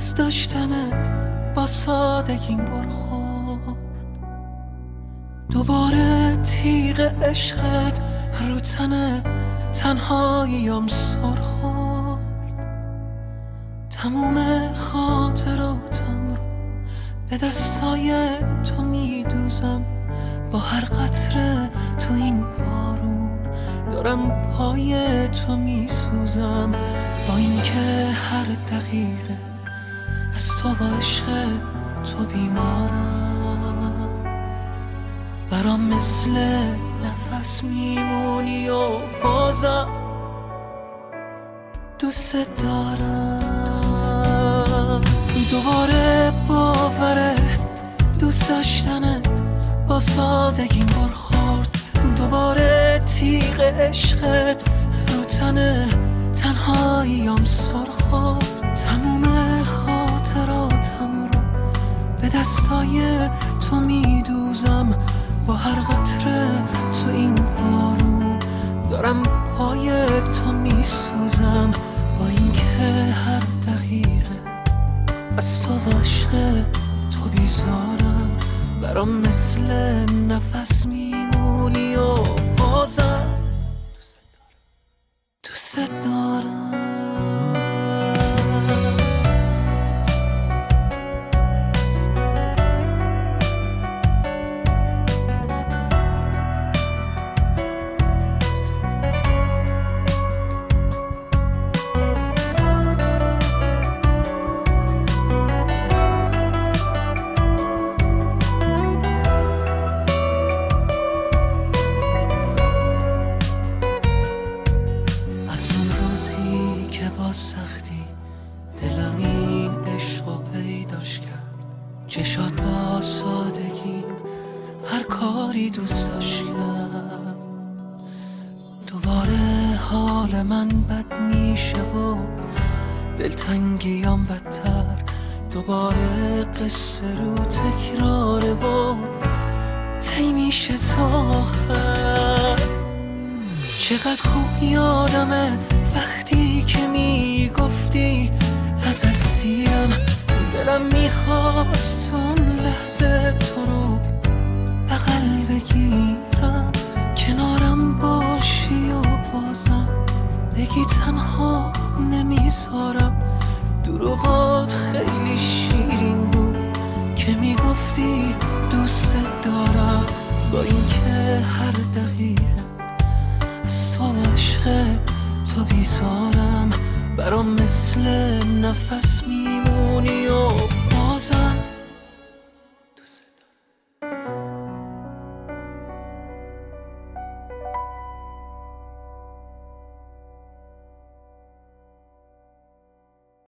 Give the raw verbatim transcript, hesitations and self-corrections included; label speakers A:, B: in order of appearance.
A: دوست داشتنت با سادگیم برخورد، دوباره تیغ عشقت رو تن تنهاییم سر خورد. تموم خاطراتم رو به دستای تو میدوزم، با هر قطره تو این بارون دارم پای تو میسوزم. با اینکه هر دقیقه از تو و عشق تو بیمارم، برام مثل نفس میمونی و بازم دوست دارم. دوباره باوره دوست داشتنت با سادگیم برخورد، دوباره تیغ عشقت رو تن تنهاییم سر خورد. تموم خاطراتم رو به دستای تو میدوزم، با هر قطره تو این بارون دارم پای تو میسوزم. با اینکه هر دقیقه از تو و عشق تو بیزارم، برام مثل نفس میمونی و بازم دوست دارم. سختی دلم این عشقو پیداش کرد، چشات با سادگی هر کاری دوست داشت کرد. دوباره حال من بد میشه و دلتنگیام بدتر، دوباره قصه رو تکراره و طی میشه تا آخر. چقدر خوب یادمه وقتی که میگفتی ازت سیرم، دلم میخواست اون لحظه تو رو بغل بگیرم، کنارم باشی و بازم بگی تنها نمیذارم. دروغات خیلی شیرین بود که میگفتی دوست دارم، با اینکه هر دقیقه از تو و عشق تو بیزارم، برام مثل نفس میمونی و